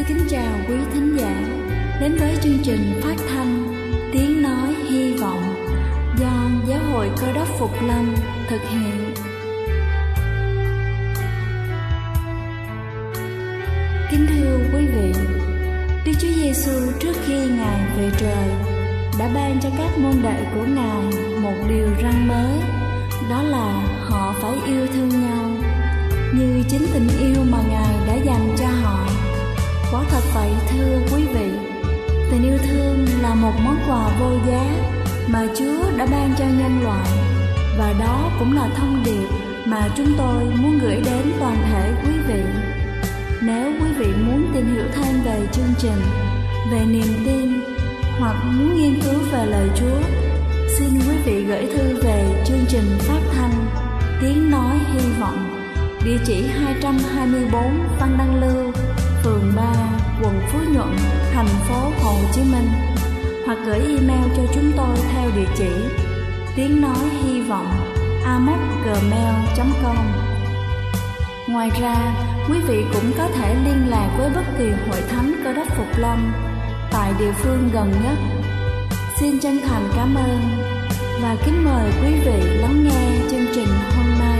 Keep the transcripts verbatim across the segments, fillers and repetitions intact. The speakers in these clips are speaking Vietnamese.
kính chào quý thính giả đến với chương trình phát thanh Tiếng Nói Hy Vọng do Giáo hội Cơ Đốc Phục Lâm thực hiện. Kính thưa quý vị, Đức Chúa Giêsu trước khi Ngài về trời đã ban cho các môn đệ của Ngài một điều răn mới, đó là họ phải yêu thương nhau như chính tình yêu mà Ngài đã dành cho họ. Quả thật vậy thưa quý vị, tình yêu thương là một món quà vô giá mà Chúa đã ban cho nhân loại, và đó cũng là thông điệp mà chúng tôi muốn gửi đến toàn thể quý vị. Nếu quý vị muốn tìm hiểu thêm về chương trình, về niềm tin hoặc muốn nghiên cứu về lời Chúa, xin quý vị gửi thư về chương trình phát thanh Tiếng Nói Hy Vọng, địa chỉ hai trăm hai mươi tư Văn Đăng Lưu, phường ba, quận Phú Nhuận, thành phố Hồ Chí Minh, hoặc gửi email cho chúng tôi theo địa chỉ tiếng nói hy vọng a m o c gmail chấm com. Ngoài ra, quý vị cũng có thể liên lạc với bất kỳ hội thánh Cơ Đốc Phục Lâm tại địa phương gần nhất. Xin chân thành cảm ơn và kính mời quý vị lắng nghe chương trình hôm nay.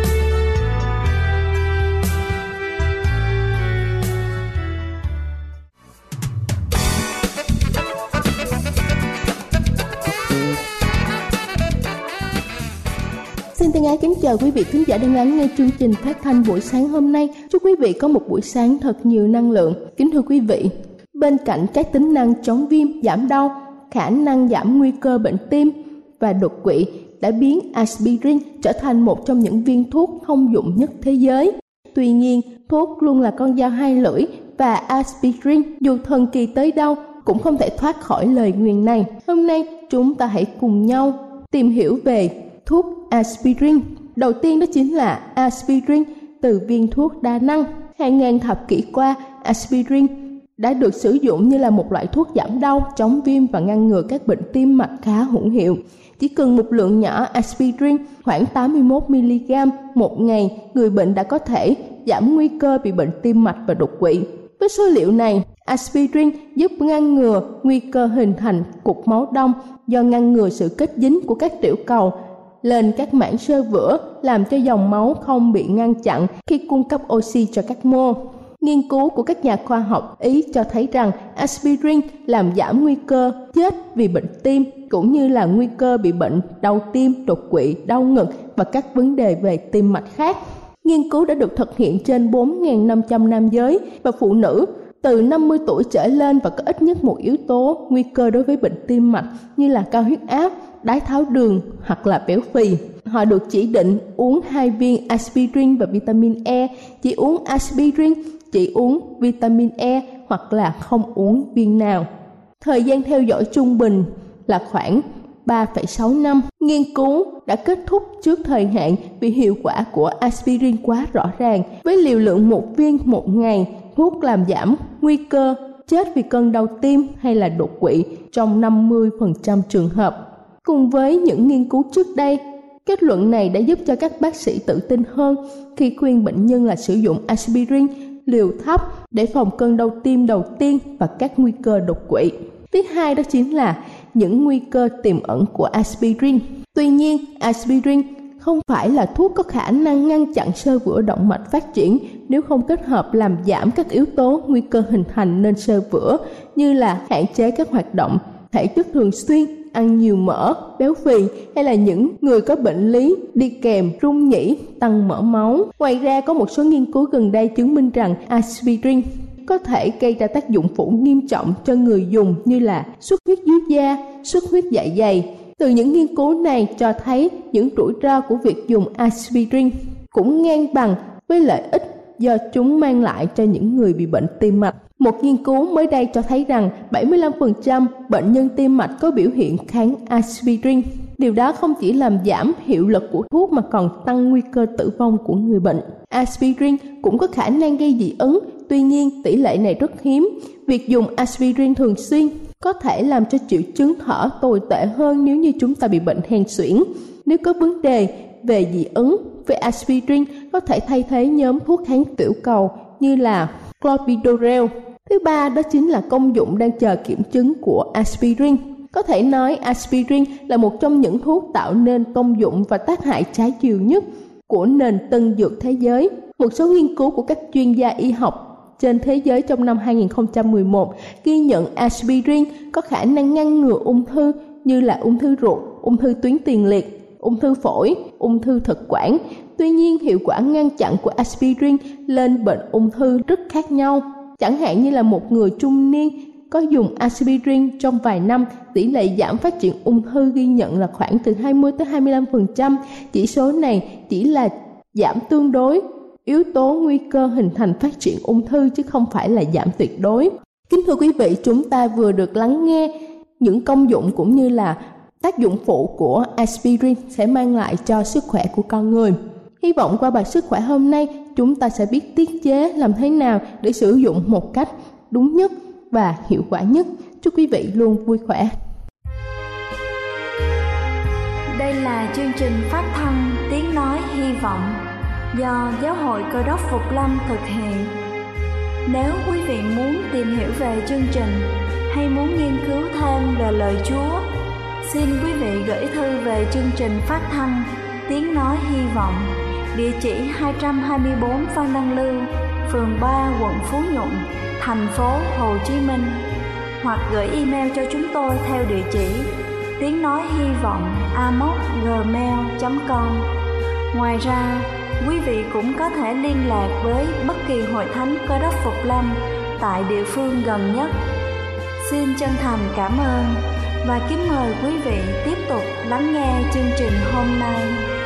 Xin thân ái kính chào quý vị khán giả đang lắng nghe chương trình phát thanh buổi sáng hôm nay. Chúc quý vị có một buổi sáng thật nhiều năng lượng. Kính thưa quý vị, bên cạnh các tính năng chống viêm, giảm đau, khả năng giảm nguy cơ bệnh tim và đột quỵ đã biến aspirin trở thành một trong những viên thuốc thông dụng nhất thế giới. Tuy nhiên, thuốc luôn là con dao hai lưỡi và aspirin dù thần kỳ tới đâu cũng không thể thoát khỏi lời nguyền này. Hôm nay chúng ta hãy cùng nhau tìm hiểu về thuốc aspirin. Đầu tiên đó chính là aspirin từ viên thuốc đa năng. Hàng ngàn thập kỷ qua, aspirin đã được sử dụng như là một loại thuốc giảm đau, chống viêm và ngăn ngừa các bệnh tim mạch khá hữu hiệu. Chỉ cần một lượng nhỏ aspirin khoảng tám mươi mốt mi-li-gam một ngày, người bệnh đã có thể giảm nguy cơ bị bệnh tim mạch và đột quỵ. Với số liệu này, aspirin giúp ngăn ngừa nguy cơ hình thành cục máu đông do ngăn ngừa sự kết dính của các tiểu cầu lên các mảng xơ vữa, làm cho dòng máu không bị ngăn chặn khi cung cấp oxy cho các mô. Nghiên cứu của các nhà khoa học Ý cho thấy rằng aspirin làm giảm nguy cơ chết vì bệnh tim, cũng như là nguy cơ bị bệnh đau tim, đột quỵ, đau ngực và các vấn đề về tim mạch khác. Nghiên cứu đã được thực hiện trên bốn nghìn năm trăm nam giới và phụ nữ từ năm mươi tuổi trở lên và có ít nhất một yếu tố nguy cơ đối với bệnh tim mạch như là cao huyết áp, đái tháo đường hoặc là béo phì. Họ được chỉ định uống hai viên aspirin và vitamin E, chỉ uống aspirin, chỉ uống vitamin E hoặc là không uống viên nào. Thời gian theo dõi trung bình là khoảng ba phẩy sáu năm. Nghiên cứu đã kết thúc trước thời hạn vì hiệu quả của aspirin quá rõ ràng. Với liều lượng một viên một ngày, thuốc làm giảm nguy cơ chết vì cơn đau tim hay là đột quỵ trong năm mươi phần trăm trường hợp. Cùng với những nghiên cứu trước đây, kết luận này đã giúp cho các bác sĩ tự tin hơn khi khuyên bệnh nhân là sử dụng aspirin liều thấp để phòng cơn đau tim đầu tiên và các nguy cơ đột quỵ. Thứ hai đó chính là những nguy cơ tiềm ẩn của aspirin. Tuy nhiên, aspirin không phải là thuốc có khả năng ngăn chặn xơ vữa động mạch phát triển nếu không kết hợp làm giảm các yếu tố nguy cơ hình thành nên xơ vữa như là hạn chế các hoạt động thể chất thường xuyên, ăn nhiều mỡ, béo phì hay là những người có bệnh lý đi kèm rung nhĩ, tăng mỡ máu. Ngoài ra, có một số nghiên cứu gần đây chứng minh rằng aspirin có thể gây ra tác dụng phụ nghiêm trọng cho người dùng như là xuất huyết dưới da, xuất huyết dạ dày. Từ những nghiên cứu này cho thấy những rủi ro của việc dùng aspirin cũng ngang bằng với lợi ích do chúng mang lại cho những người bị bệnh tim mạch. Một nghiên cứu mới đây cho thấy rằng bảy mươi lăm phần trăm bệnh nhân tim mạch có biểu hiện kháng aspirin. Điều đó không chỉ làm giảm hiệu lực của thuốc mà còn tăng nguy cơ tử vong của người bệnh. Aspirin cũng có khả năng gây dị ứng, tuy nhiên tỷ lệ này rất hiếm. Việc dùng aspirin thường xuyên có thể làm cho triệu chứng thở tồi tệ hơn nếu như chúng ta bị bệnh hen suyễn. Nếu có vấn đề về dị ứng với aspirin, có thể thay thế nhóm thuốc kháng tiểu cầu như là clopidogrel. Thứ ba đó chính là công dụng đang chờ kiểm chứng của aspirin. Có thể nói aspirin là một trong những thuốc tạo nên công dụng và tác hại trái chiều nhất của nền tân dược thế giới. Một số nghiên cứu của các chuyên gia y học trên thế giới trong năm hai không một một ghi nhận aspirin có khả năng ngăn ngừa ung thư như là ung thư ruột, ung thư tuyến tiền liệt, ung thư phổi, ung thư thực quản. Tuy nhiên, hiệu quả ngăn chặn của aspirin lên bệnh ung thư rất khác nhau. Chẳng hạn như là một người trung niên có dùng aspirin trong vài năm, tỷ lệ giảm phát triển ung thư ghi nhận là khoảng từ hai mươi đến hai mươi lăm phần trăm. Chỉ số này chỉ là giảm tương đối yếu tố nguy cơ hình thành phát triển ung thư chứ không phải là giảm tuyệt đối. Kính thưa quý vị, chúng ta vừa được lắng nghe những công dụng cũng như là tác dụng phụ của aspirin sẽ mang lại cho sức khỏe của con người. Hy vọng qua bài sức khỏe hôm nay chúng ta sẽ biết tiết chế làm thế nào để sử dụng một cách đúng nhất và hiệu quả nhất. Chúc quý vị luôn vui khỏe. Đây là chương trình phát thanh Tiếng Nói Hy Vọng do Giáo hội Cơ đốc Phục Lâm thực hiện. Nếu quý vị muốn tìm hiểu về chương trình hay muốn nghiên cứu thêm về lời Chúa, xin quý vị gửi thư về chương trình phát thanh Tiếng Nói Hy Vọng, địa chỉ hai trăm hai mươi bốn Phan Đăng Lưu, phường ba, quận Phú Nhuận, thành phố Hồ Chí Minh, hoặc gửi email cho chúng tôi theo địa chỉ tiếng nói hy vọng a m o c gmail chấm com. Ngoài ra, quý vị cũng có thể liên lạc với bất kỳ hội thánh Cơ đốc Phục Lâm tại địa phương gần nhất. Xin chân thành cảm ơn và kính mời quý vị tiếp tục lắng nghe chương trình hôm nay.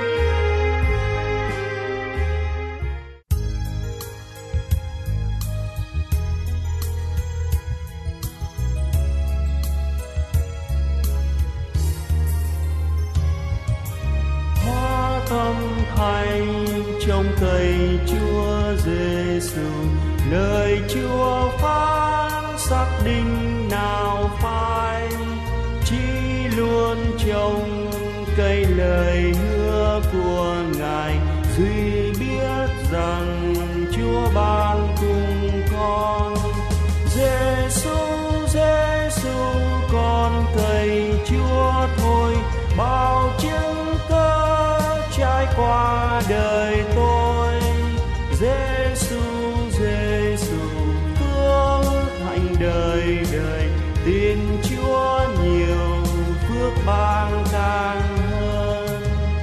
Âm thanh trong cây Chúa Giêsu, lời Chúa phán xác định nào phai, chỉ luôn trong cây lời hứa của Ngài, duy biết rằng Chúa ban cùng con. Giêsu, Giêsu, con cây Chúa thôi, bao chứng cớ trải qua đời tôi. Giêsu, Giêsu, phước hạnh đời đời, tin Chúa nhiều, phước ban càng hơn.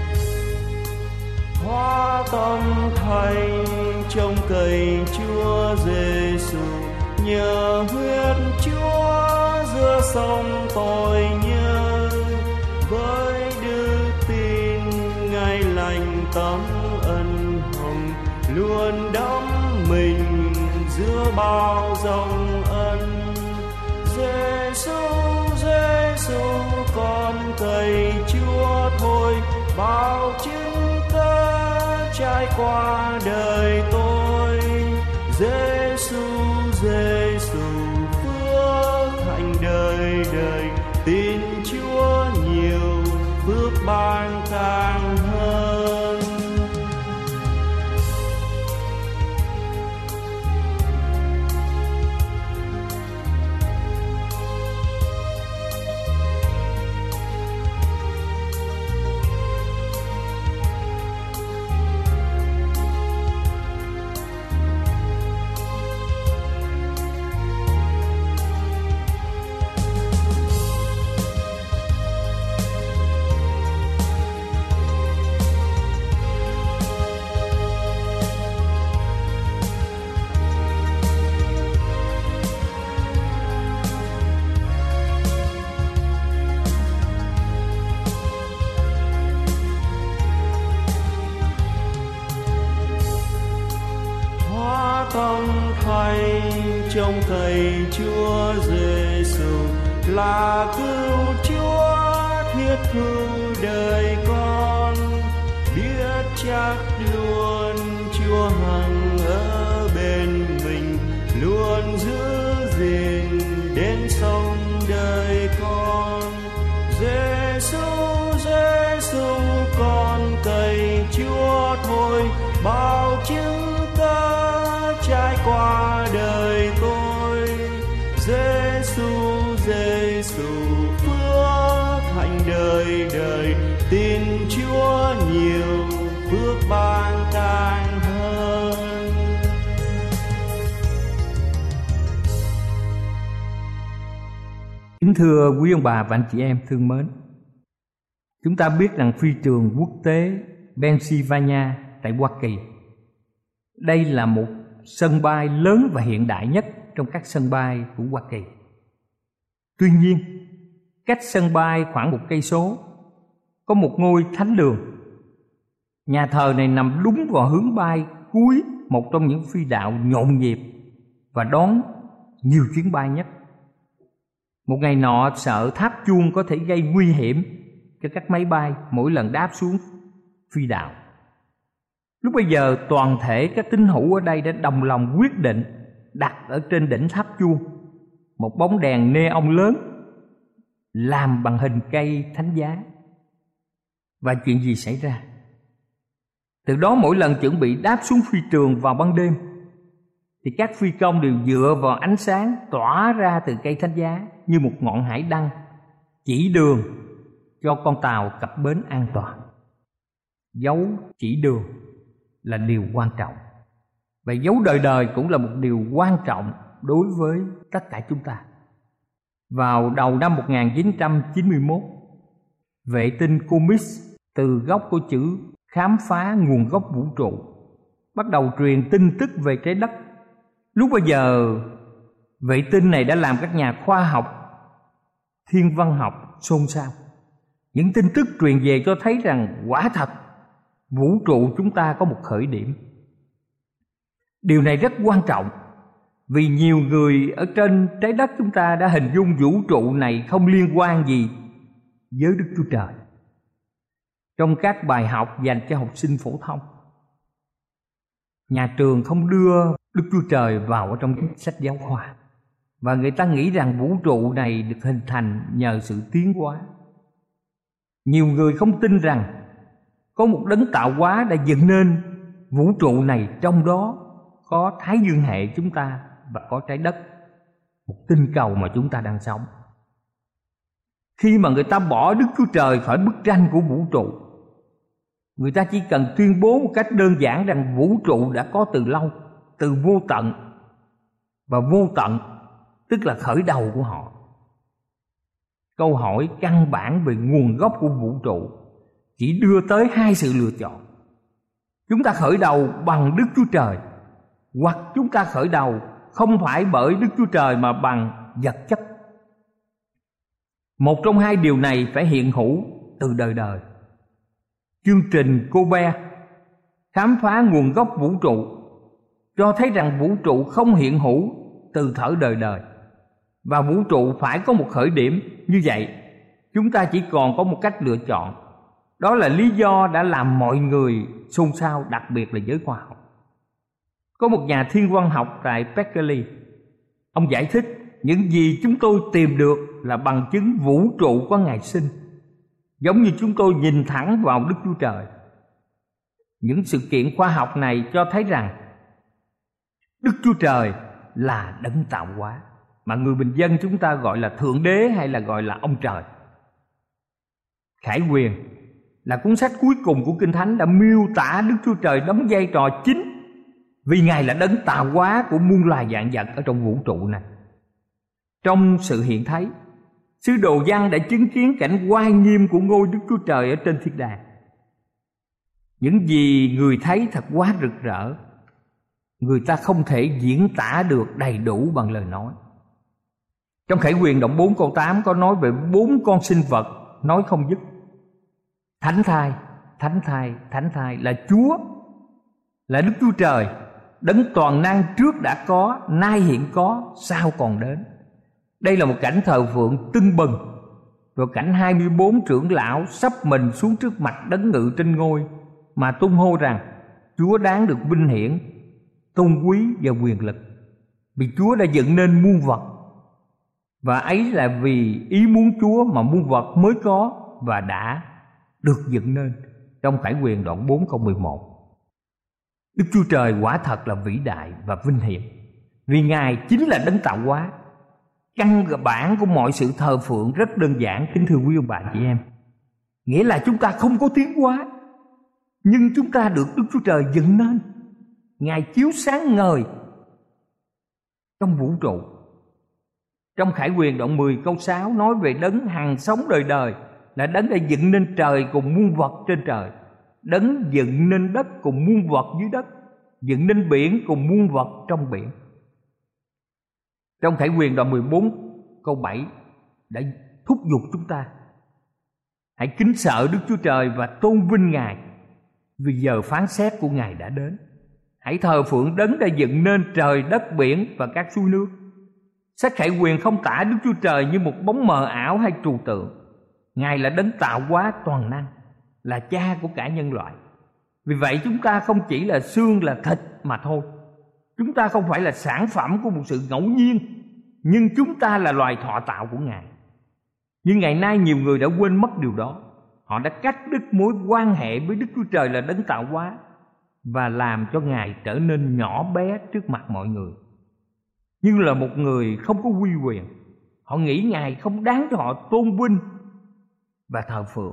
Hóa tâm thành trong cây Chúa Giêsu, nhờ huyết Chúa giữa sông tôi nhớ, với đức tin Ngài lành tấm ân hồng, luôn đắm mình giữa bao dòng ân. Giêsu, Giêsu, con cây Chúa thôi, bao chứng cớ trải qua đời tôi. Giêsu, Giêsu, phước hạnh đời đời, tin Chúa nhiều, phước ban càng hơn. Tâm thay trong cây Chúa Giêsu, là cứu Chúa thiết thu đời con. Biết chắc luôn Chúa hằng ở bên mình, luôn giữ gìn đến sống đời con. Giêsu, Giêsu, con cây Chúa thôi, bao chứng cớ trải qua đời tôi. ban càng hơn. Kính thưa quý ông bà và anh chị em thương mến, chúng ta biết rằng phi trường quốc tế Pennsylvania tại Hoa Kỳ, đây là một sân bay lớn và hiện đại nhất trong các sân bay của Hoa Kỳ. Tuy nhiên, cách sân bay khoảng một cây số có một ngôi thánh đường. Nhà thờ này nằm đúng vào hướng bay cuối một trong những phi đạo nhộn nhịp và đón nhiều chuyến bay nhất. Một ngày nọ, sợ tháp chuông có thể gây nguy hiểm cho các máy bay mỗi lần đáp xuống phi đạo. Lúc bấy giờ, toàn thể các tín hữu ở đây đã đồng lòng quyết định đặt ở trên đỉnh tháp chuông một bóng đèn neon lớn làm bằng hình cây thánh giá. Và chuyện gì xảy ra? Từ đó mỗi lần chuẩn bị đáp xuống phi trường vào ban đêm thì các phi công đều dựa vào ánh sáng tỏa ra từ cây thánh giá như một ngọn hải đăng chỉ đường cho con tàu cập bến an toàn. Dấu chỉ đường là điều quan trọng, và dấu đời đời cũng là một điều quan trọng đối với tất cả chúng ta. Vào đầu năm một nghìn chín trăm chín mươi mốt, vệ tinh Comet từ gốc của chữ khám phá nguồn gốc vũ trụ bắt đầu truyền tin tức về trái đất. Lúc bấy giờ, vệ tinh này đã làm các nhà khoa học thiên văn học xôn xao. Những tin tức truyền về cho thấy rằng quả thật vũ trụ chúng ta có một khởi điểm. Điều này rất quan trọng vì nhiều người ở trên trái đất chúng ta đã hình dung vũ trụ này không liên quan gì với Đức Chúa Trời. Trong các bài học dành cho học sinh phổ thông, nhà trường không đưa Đức Chúa Trời vào trong sách giáo khoa, và người ta nghĩ rằng vũ trụ này được hình thành nhờ sự tiến hóa. Nhiều người không tin rằng có một đấng tạo hóa đã dựng nên vũ trụ này, trong đó có Thái Dương hệ chúng ta và có trái đất, một tinh cầu mà chúng ta đang sống. Khi mà người ta bỏ Đức Chúa Trời khỏi bức tranh của vũ trụ, người ta chỉ cần tuyên bố một cách đơn giản rằng vũ trụ đã có từ lâu, từ vô tận, và vô tận tức là khởi đầu của họ. Câu hỏi căn bản về nguồn gốc của vũ trụ chỉ đưa tới hai sự lựa chọn. Chúng ta khởi đầu bằng Đức Chúa Trời, hoặc chúng ta khởi đầu không phải bởi Đức Chúa Trời mà bằng vật chất. Một trong hai điều này phải hiện hữu từ đời đời. Chương trình Copernicus khám phá nguồn gốc vũ trụ cho thấy rằng vũ trụ không hiện hữu từ thuở đời đời, và vũ trụ phải có một khởi điểm. Như vậy, chúng ta chỉ còn có một cách lựa chọn. Đó là lý do đã làm mọi người xôn xao, đặc biệt là giới khoa học. Có một nhà thiên văn học tại Berkeley, ông giải thích những gì chúng tôi tìm được là bằng chứng vũ trụ có ngày sinh, giống như chúng tôi nhìn thẳng vào Đức Chúa Trời. Những sự kiện khoa học này cho thấy rằng Đức Chúa Trời là đấng tạo hóa, mà người bình dân chúng ta gọi là Thượng Đế hay là gọi là ông trời. Khải Huyền là cuốn sách cuối cùng của Kinh Thánh đã miêu tả Đức Chúa Trời đóng vai trò chính, vì Ngài là đấng tạo hóa của muôn loài vạn vật ở trong vũ trụ này. Trong sự hiện thấy, sứ đồ Giăng đã chứng kiến cảnh oai nghiêm của ngôi Đức Chúa Trời ở trên thiên đàng. Những gì người thấy thật quá rực rỡ, người ta không thể diễn tả được đầy đủ bằng lời nói. Trong Khải Huyền đoạn bốn câu tám có nói về bốn con sinh vật nói không dứt. Thánh thai, thánh thai, thánh thai là Chúa, là Đức Chúa Trời, đấng toàn năng trước đã có, nay hiện có, sau còn đến. Đây là một cảnh thờ phượng tưng bừng, rồi cảnh hai mươi bốn trưởng lão sắp mình xuống trước mặt đấng ngự trên ngôi mà tung hô rằng Chúa đáng được vinh hiển, tôn quý và quyền lực, vì Chúa đã dựng nên muôn vật, và ấy là vì ý muốn Chúa mà muôn vật mới có và đã được dựng nên. Trong Khải Huyền đoạn bốn câu mười một. Đức Chúa Trời quả thật là vĩ đại và vinh hiển, vì Ngài chính là đấng tạo hóa. Căn bản của mọi sự thờ phượng rất đơn giản, kính thưa quý ông bà chị em, nghĩa là chúng ta không có tiến hóa, Nhưng chúng ta được Đức Chúa Trời dựng nên. Ngài chiếu sáng ngời trong vũ trụ. Trong Khải Huyền đoạn mười câu sáu nói về đấng hằng sống đời đời, là đấng đã dựng nên trời cùng muôn vật trên trời, đấng dựng nên đất cùng muôn vật dưới đất, dựng nên biển cùng muôn vật trong biển. Trong Khải Huyền đoạn mười bốn câu bảy đã thúc giục chúng ta hãy kính sợ Đức Chúa Trời và tôn vinh Ngài, vì giờ phán xét của Ngài đã đến. Hãy thờ phượng đấng đã dựng nên trời đất biển và các suối nước. Sách Khải Huyền không tả Đức Chúa Trời như một bóng mờ ảo hay trừu tượng. Ngài là đấng tạo hóa toàn năng, là cha của cả nhân loại. Vì vậy chúng ta không chỉ là xương là thịt mà thôi. Chúng ta không phải là sản phẩm của một sự ngẫu nhiên, nhưng chúng ta là loài thọ tạo của Ngài. Nhưng ngày nay nhiều người đã quên mất điều đó. Họ đã cắt đứt mối quan hệ với Đức Chúa Trời là đấng tạo hóa, và làm cho Ngài trở nên nhỏ bé trước mặt mọi người, như là một người không có uy quyền. Họ nghĩ Ngài không đáng cho họ tôn vinh và thờ phượng.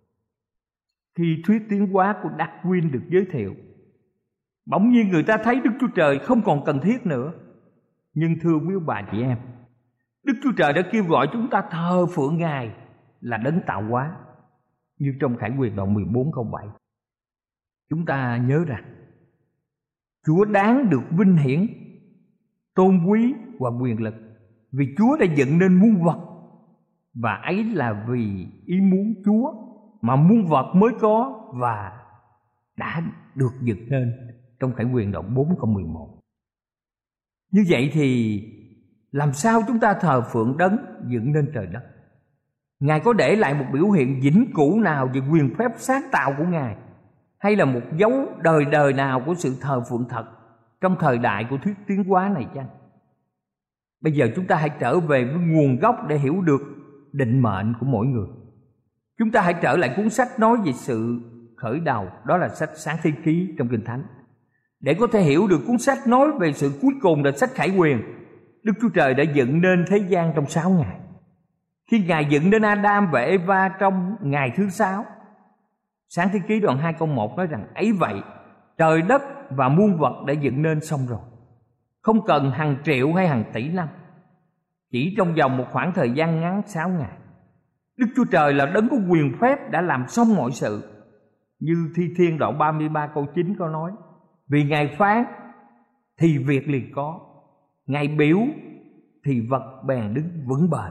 Khi thuyết tiến hóa của Darwin được giới thiệu, bỗng nhiên người ta thấy Đức Chúa Trời không còn cần thiết nữa. Nhưng thưa quý bà chị em, Đức Chúa Trời đã kêu gọi chúng ta thờ phượng Ngài là đấng tạo hóa, như trong Khải Huyền đoạn mười bốn câu bảy. Chúng ta nhớ rằng Chúa đáng được vinh hiển, tôn quý và quyền lực, vì Chúa đã dựng nên muôn vật, và ấy là vì ý muốn Chúa mà muôn vật mới có và đã được dựng nên, trong Khải Huyền đoạn bốn câu mười một. Như vậy thì làm sao chúng ta thờ phượng đấng dựng nên trời đất? Ngài có để lại một biểu hiện vĩnh cửu nào về quyền phép sáng tạo của Ngài, hay là một dấu đời đời nào của sự thờ phượng thật trong thời đại của thuyết tiến hóa này chăng? Bây giờ chúng ta hãy trở về với nguồn gốc để hiểu được định mệnh của mỗi người. Chúng ta hãy trở lại cuốn sách nói về sự khởi đầu, đó là sách Sáng Thế Ký trong Kinh Thánh. Để có thể hiểu được cuốn sách nói về sự cuối cùng là sách Khải Huyền, Đức Chúa Trời đã dựng nên thế gian trong sáu ngày. Khi Ngài dựng nên Adam và Eva trong ngày thứ sáu, Sáng Thế Ký đoạn hai câu một nói rằng ấy vậy, trời đất và muôn vật đã dựng nên xong rồi, không cần hàng triệu hay hàng tỷ năm, chỉ trong vòng một khoảng thời gian ngắn sáu ngày. Đức Chúa Trời là đấng có quyền phép đã làm xong mọi sự, như Thi Thiên đoạn ba mươi ba câu chín có nói: vì Ngài phán thì việc liền có, Ngài biểu thì vật bèn đứng vững bền.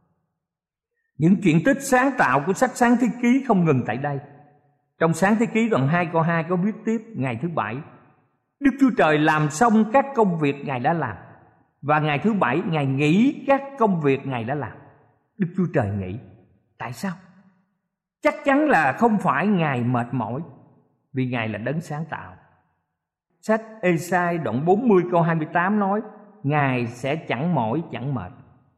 Những chuyện tích sáng tạo của sách Sáng Thế Ký không ngừng tại đây. Trong Sáng Thế Ký đoạn hai câu hai có viết tiếp: ngày thứ bảy Đức Chúa Trời làm xong các công việc Ngài đã làm, và ngày thứ bảy Ngài nghỉ các công việc Ngài đã làm. Đức Chúa Trời nghỉ. Tại sao? Chắc chắn là không phải Ngài mệt mỏi, vì Ngài là đấng sáng tạo. Sách Ê-sai đoạn bốn mươi câu hai mươi tám nói: Ngài sẽ chẳng mỏi chẳng mệt.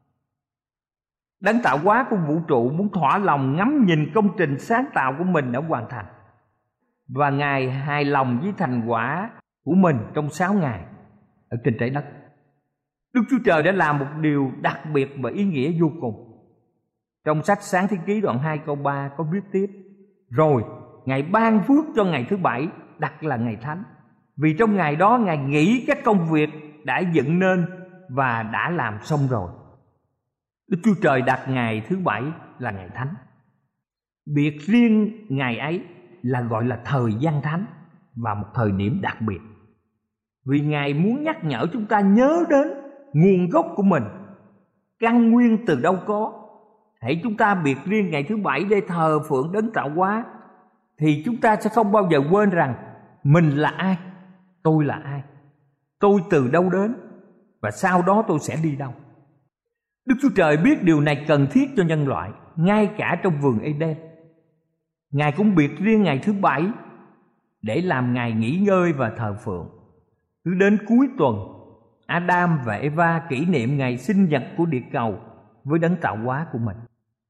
Đấng tạo hóa của vũ trụ muốn thỏa lòng ngắm nhìn công trình sáng tạo của mình đã hoàn thành, và Ngài hài lòng với thành quả của mình trong sáu ngày ở trên trái đất. Đức Chúa Trời đã làm một điều đặc biệt và ý nghĩa vô cùng. Trong sách Sáng Thế Ký đoạn hai câu ba có viết tiếp: rồi Ngài ban phước cho ngày thứ bảy, đặt là ngày thánh, vì trong ngày đó Ngài nghỉ các công việc đã dựng nên và đã làm xong rồi. Đức Chúa Trời đặt ngày thứ bảy là ngày thánh. Biệt riêng ngày ấy là gọi là thời gian thánh và một thời điểm đặc biệt, vì Ngài muốn nhắc nhở chúng ta nhớ đến nguồn gốc của mình, căn nguyên từ đâu có. Hãy chúng ta biệt riêng ngày thứ bảy để thờ phượng đấng tạo hóa, thì chúng ta sẽ không bao giờ quên rằng mình là ai, tôi là ai, tôi từ đâu đến, và sau đó tôi sẽ đi đâu. Đức Chúa Trời biết điều này cần thiết cho nhân loại, ngay cả trong vườn Eden. Ngài cũng biệt riêng ngày thứ bảy để làm ngày nghỉ ngơi và thờ phượng. Cứ đến cuối tuần, Adam và Eva kỷ niệm ngày sinh nhật của địa cầu với đấng tạo hóa của mình.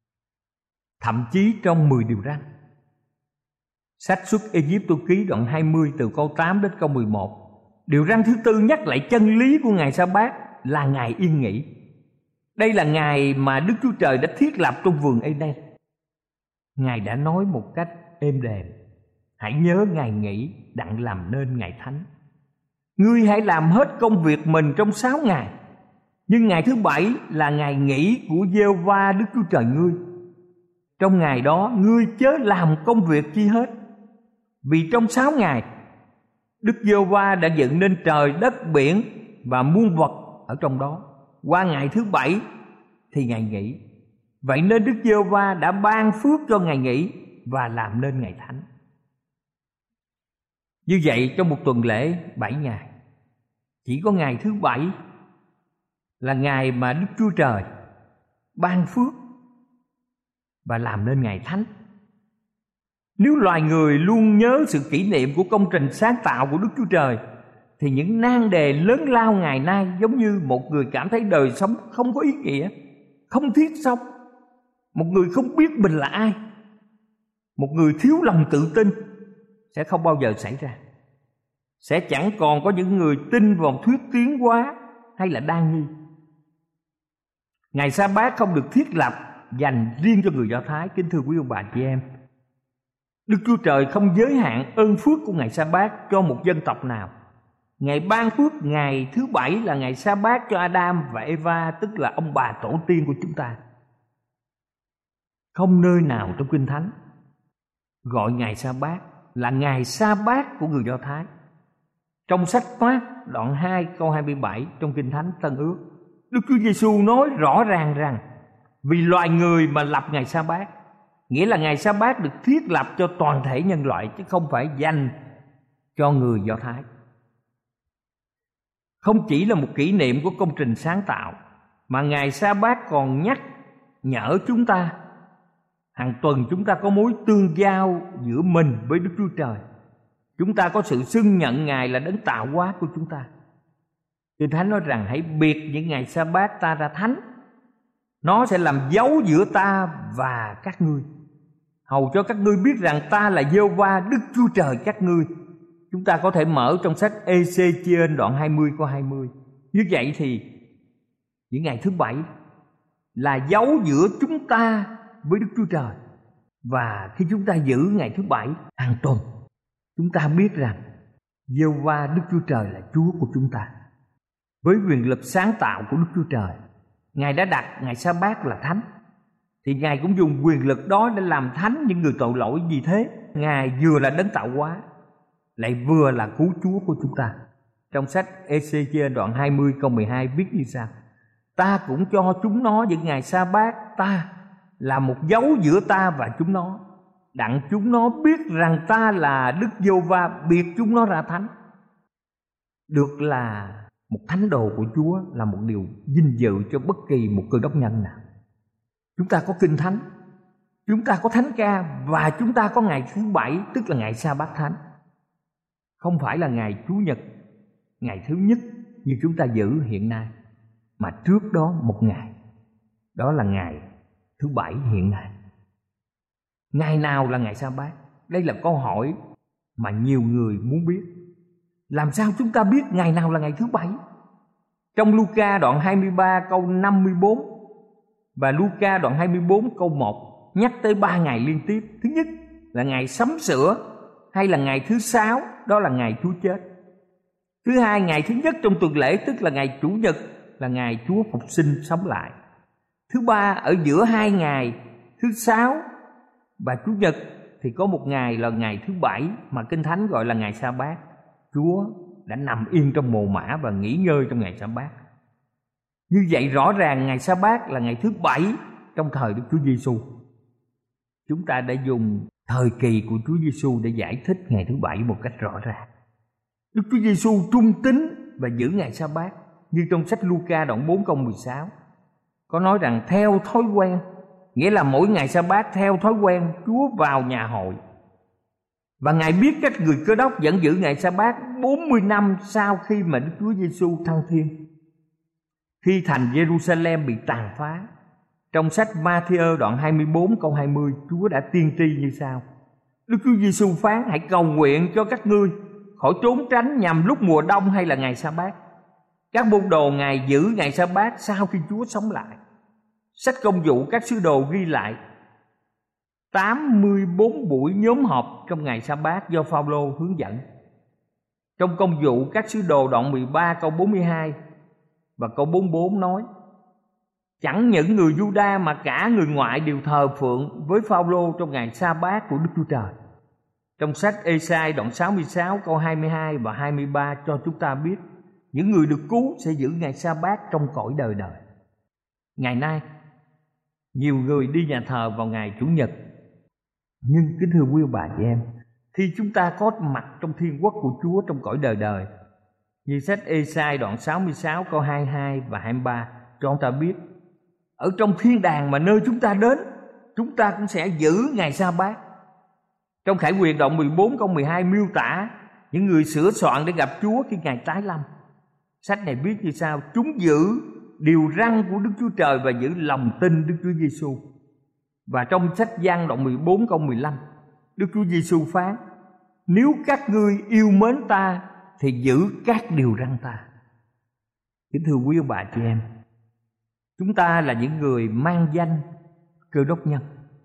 Thậm chí trong mười điều răn, sách Xuất Ê-díp-tô ký đoạn hai mươi từ câu tám đến câu mười một, điều răn thứ tư nhắc lại chân lý của ngày Sa-bát là ngày yên nghỉ. Đây là ngày mà Đức Chúa Trời đã thiết lập trong vườn Eden. Ngài đã nói một cách êm đềm: hãy nhớ ngày nghỉ đặng làm nên ngày thánh. Ngươi hãy làm hết công việc mình trong sáu ngày, nhưng ngày thứ bảy là ngày nghỉ của Giê-hô-va Đức Chúa Trời ngươi. Trong ngày đó ngươi chớ làm công việc chi hết, vì trong sáu ngày Đức Giê-hô-va đã dựng nên trời đất biển và muôn vật ở trong đó. Qua ngày thứ bảy thì ngày nghỉ. Vậy nên Đức Giê-hô-va đã ban phước cho ngày nghỉ và làm nên ngày thánh. Như vậy trong một tuần lễ bảy ngày, chỉ có ngày thứ bảy là ngày mà Đức Chúa Trời ban phước và làm nên ngày thánh. Nếu loài người luôn nhớ sự kỷ niệm của công trình sáng tạo của Đức Chúa Trời, thì những nan đề lớn lao ngày nay giống như một người cảm thấy đời sống không có ý nghĩa, không thiết sống, một người không biết mình là ai, một người thiếu lòng tự tin sẽ không bao giờ xảy ra. Sẽ chẳng còn có những người tin vào thuyết tiến hóa hay là đa nghi. Ngày Sa-bát không được thiết lập dành riêng cho người Do Thái. Kính thưa quý ông bà chị em, Đức Chúa Trời không giới hạn ơn phước của ngày Sa-bát cho một dân tộc nào. Ngày ban phước ngày thứ bảy là ngày Sa-bát cho Adam và Eva, tức là ông bà tổ tiên của chúng ta. Không nơi nào trong Kinh Thánh gọi ngày Sa-bát là ngày Sa-bát của người Do Thái. Trong sách Mác đoạn hai câu hai mươi bảy trong Kinh Thánh Tân Ước, Đức Chúa Giêsu nói rõ ràng rằng vì loài người mà lập ngày Sa-bát, nghĩa là ngày Sa-bát được thiết lập cho toàn thể nhân loại chứ không phải dành cho người Do Thái. Không chỉ là một kỷ niệm của công trình sáng tạo, mà ngày Sa-bát còn nhắc nhở chúng ta hàng tuần chúng ta có mối tương giao giữa mình với Đức Chúa Trời. Chúng ta có sự xưng nhận Ngài là đấng tạo hóa của chúng ta. Kinh Thánh nói rằng hãy biệt những ngày Sa-bát ta ra thánh. Nó sẽ làm dấu giữa ta và các ngươi, hầu cho các ngươi biết rằng ta là Giê-hô-va Đức Chúa Trời các ngươi. Chúng ta có thể mở trong sách Ê-xê-chi-ên đoạn hai mươi câu hai mươi. Như vậy thì những ngày thứ bảy là dấu giữa chúng ta với Đức Chúa Trời. Và khi chúng ta giữ ngày thứ bảy hàng tuần, chúng ta biết rằng Giê-hô-va Đức Chúa Trời là Chúa của chúng ta. Với quyền lực sáng tạo của Đức Chúa Trời, Ngài đã đặt ngày Sa-bát là thánh, thì Ngài cũng dùng quyền lực đó để làm thánh những người tội lỗi. Vì thế Ngài vừa là đấng tạo hóa, lại vừa là cứu Chúa của chúng ta. Trong sách Ê-xê-chi-ên đoạn hai mươi câu mười hai viết như sau: ta cũng cho chúng nó những ngày Sa-bát ta là một dấu giữa ta và chúng nó, đặng chúng nó biết rằng ta là Đức Giê-hô-va biệt chúng nó ra thánh. Được là một thánh đồ của Chúa là một điều vinh dự cho bất kỳ một cơ đốc nhân nào. Chúng ta có Kinh Thánh, chúng ta có thánh ca, và chúng ta có ngày thứ bảy, tức là ngày Sa-bát thánh. Không phải là ngày Chủ nhật, ngày thứ nhất như chúng ta giữ hiện nay, mà trước đó một ngày, đó là ngày thứ bảy hiện nay. Ngày nào là ngày Sa-bát? Đây là câu hỏi mà nhiều người muốn biết. Làm sao chúng ta biết ngày nào là ngày thứ bảy? Trong Luca đoạn hai mươi ba câu năm mươi bốn và Luca đoạn hai mươi bốn câu một nhắc tới ba ngày liên tiếp. Thứ nhất là ngày sắm sửa hay là ngày thứ sáu, đó là ngày Chúa chết. Thứ hai, ngày thứ nhất trong tuần lễ, tức là ngày Chủ nhật, là ngày Chúa phục sinh sống lại. Thứ ba, ở giữa hai ngày thứ sáu và Chủ nhật thì có một ngày là ngày thứ bảy mà Kinh Thánh gọi là ngày Sa-bát. Chúa đã nằm yên trong mồ mả và nghỉ ngơi trong ngày Sa-bát. Như vậy rõ ràng ngày Sa-bát là ngày thứ bảy trong thời Đức Chúa Giêsu. Chúng ta đã dùng thời kỳ của Chúa Giêsu để giải thích ngày thứ bảy một cách rõ ràng. Đức Chúa Giêsu trung tín và giữ ngày Sa-bát, như trong sách Luca đoạn bốn câu mười sáu có nói rằng theo thói quen, nghĩa là mỗi ngày Sa-bát theo thói quen Chúa vào nhà hội. Và Ngài biết các người Cơ Đốc vẫn giữ ngày Sa-bát bốn mươi năm sau khi mà Đức Chúa Giêsu thăng thiên. Khi thành Giê-ru-sa-lem bị tàn phá, trong sách Ma-thi-ơ đoạn hai mươi bốn câu hai mươi, Chúa đã tiên tri như sau: Đức Chúa Giêsu phán: hãy cầu nguyện cho các ngươi khỏi trốn tránh nhằm lúc mùa đông hay là ngày Sa-bát. Các môn đồ Ngài giữ ngày Sa-bát sau khi Chúa sống lại. Sách Công vụ các sứ đồ ghi lại: tám mươi bốn buổi nhóm họp trong ngày Sa-bát do Phao-lô hướng dẫn. Trong Công vụ các sứ đồ đoạn mười ba câu bốn mươi hai và câu bốn mươi bốn nói: chẳng những người Giu-đa mà cả người ngoại đều thờ phượng với Phao-lô trong ngày Sa-bát của Đức Chúa Trời. Trong sách Ê-sai đoạn sáu mươi sáu câu hai mươi hai và hai mươi ba cho chúng ta biết những người được cứu sẽ giữ ngày Sa-bát trong cõi đời đời. Ngày nay, nhiều người đi nhà thờ vào ngày Chủ nhật. Nhưng kính thưa quý bà chị em, khi chúng ta có mặt trong thiên quốc của Chúa trong cõi đời đời, như sách Ê-sai đoạn sáu mươi sáu câu hai mươi hai và hai mươi ba cho chúng ta biết, ở trong thiên đàng mà nơi chúng ta đến, chúng ta cũng sẽ giữ ngày Sa-bát. Trong Khải Huyền đoạn mười bốn câu mười hai miêu tả những người sửa soạn để gặp Chúa khi Ngài tái lâm. Sách này viết như sau: chúng giữ điều răn của Đức Chúa Trời và giữ lòng tin Đức Chúa Giêsu. Và trong sách Giăng đoạn mười bốn câu mười lăm, Đức Chúa Giêsu phán: nếu các ngươi yêu mến ta thì giữ các điều răn ta. Kính thưa quý ông bà chị em, chúng ta là những người mang danh Cơ Đốc nhân,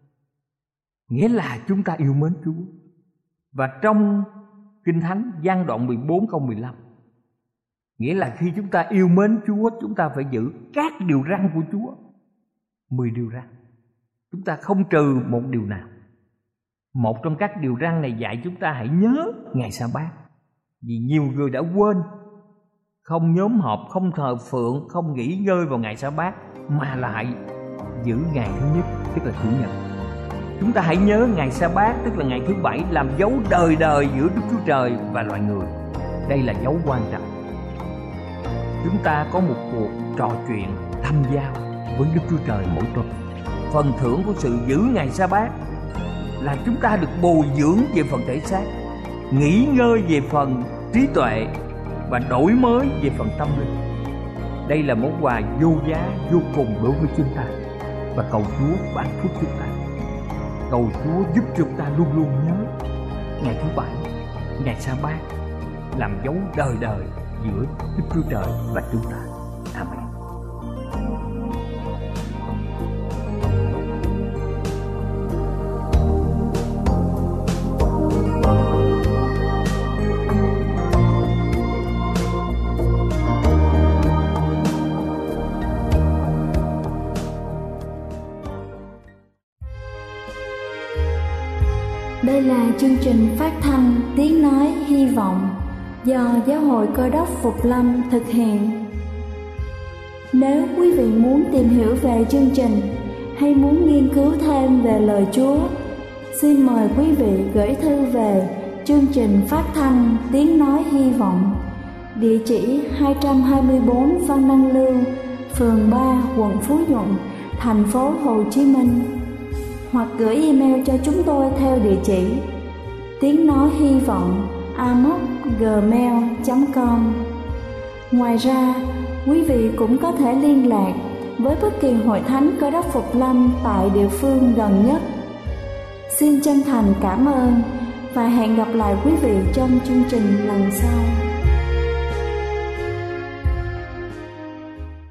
nghĩa là chúng ta yêu mến Chúa. Và trong Kinh Thánh Giăng đoạn mười bốn câu mười lăm, nghĩa là khi chúng ta yêu mến Chúa, chúng ta phải giữ các điều răn của Chúa. Mười điều răn, chúng ta không trừ một điều nào. Một trong các điều răn này dạy chúng ta hãy nhớ ngày Sa-bát. Vì nhiều người đã quên, không nhóm họp, không thờ phượng, không nghỉ ngơi vào ngày Sa-bát, mà lại giữ ngày thứ nhất, tức là Chủ nhật. Chúng ta hãy nhớ ngày Sa-bát, tức là ngày thứ bảy, làm dấu đời đời giữa Đức Chúa Trời và loài người. Đây là dấu quan trọng. Chúng ta có một cuộc trò chuyện thăm giao với Đức Chúa Trời mỗi tuần. Phần thưởng của sự giữ ngày Sa-bát là chúng ta được bồi dưỡng về phần thể xác, nghỉ ngơi về phần trí tuệ và đổi mới về phần tâm linh. Đây là món quà vô giá vô cùng đối với chúng ta, và cầu Chúa ban phước chúng ta. Cầu Chúa giúp chúng ta luôn luôn nhớ ngày thứ bảy, ngày Sa-bát làm dấu đời đời giữa Đức Chúa Trời và chúng ta. Amen. Đây là chương trình phát thanh Tiếng Nói Hy Vọng do Giáo hội Cơ Đốc Phục Lâm thực hiện. Nếu quý vị muốn tìm hiểu về chương trình hay muốn nghiên cứu thêm về lời Chúa, xin mời quý vị gửi thư về chương trình phát thanh Tiếng Nói Hy Vọng, địa chỉ hai trăm hai mươi bốn Văn Năng Lưu, phường ba, quận Phú Nhuận, thành phố Hồ Chí Minh, hoặc gửi email cho chúng tôi theo địa chỉ tiếng nói hy vọng a m o c gmail chấm com. Ngoài ra, quý vị cũng có thể liên lạc với bất kỳ hội thánh Cơ Đốc Phục Lâm tại địa phương gần nhất. Xin chân thành cảm ơn và hẹn gặp lại quý vị trong chương trình lần sau.